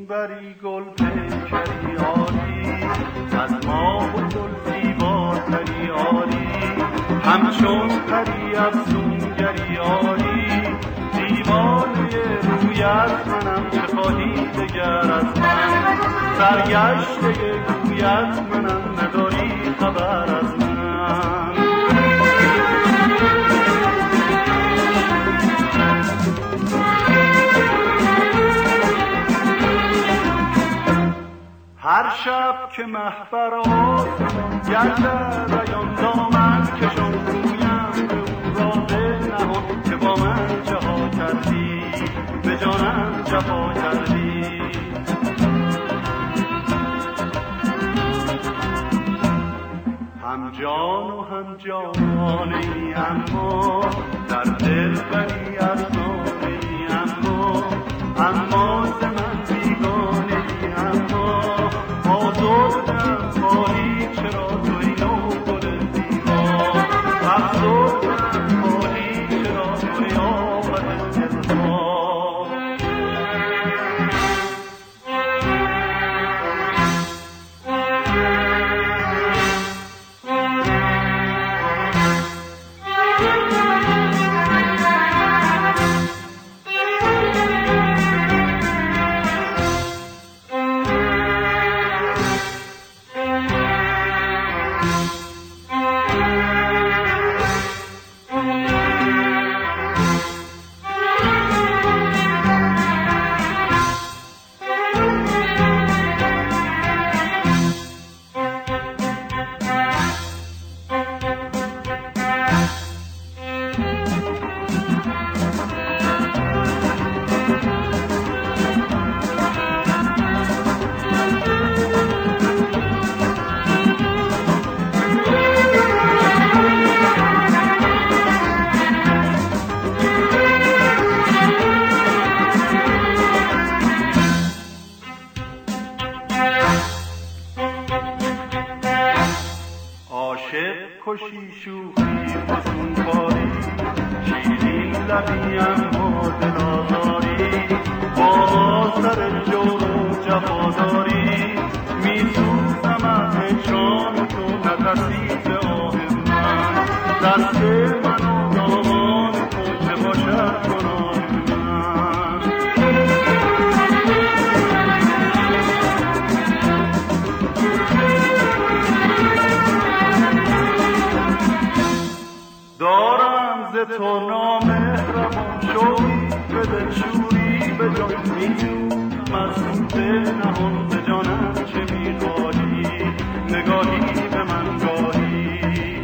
بری گل پیکری آری، از ماه و زلفی باتری آری، همچون پری افسونگری آری، دیوانه رویت منم چه خواهی دگر از من، سرگشته گویت منم نداری خبر از من. هر شب که محبر آسمان گردد ایان دامن کشان رویم به او را دل نهان که با من جفا کردی، به جانم جفا کردی. هم جان و هم جانانی اما در دل بری افسانه‌ای اما ز من بیگانه ای اما آزردم خواهی چرا توی نو گل زیبا، افسردم خواهی چرا توی آفت دلها. کشی شوخی فسون کاری، شیرین لبی اما دل آزاری، با سر جور و جفاداری، می سوزم از هجران تو نفسی ز آه من، دست من و دامان تو چه باشد گناه من. دارم ز تو نامهربان شوقی به دلشوری به جان میجویم از دل نهان به جانم چه میخواهی نگاهی به من گاهی.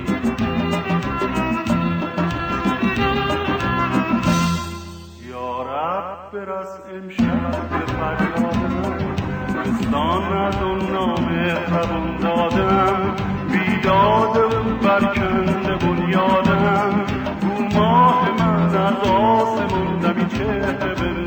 یا رب برس امشب به فریادم، بستان از اون نامهربان دادم، بیداد اون برکنده بنیادم، گو ماه من از آسمون دمی چهره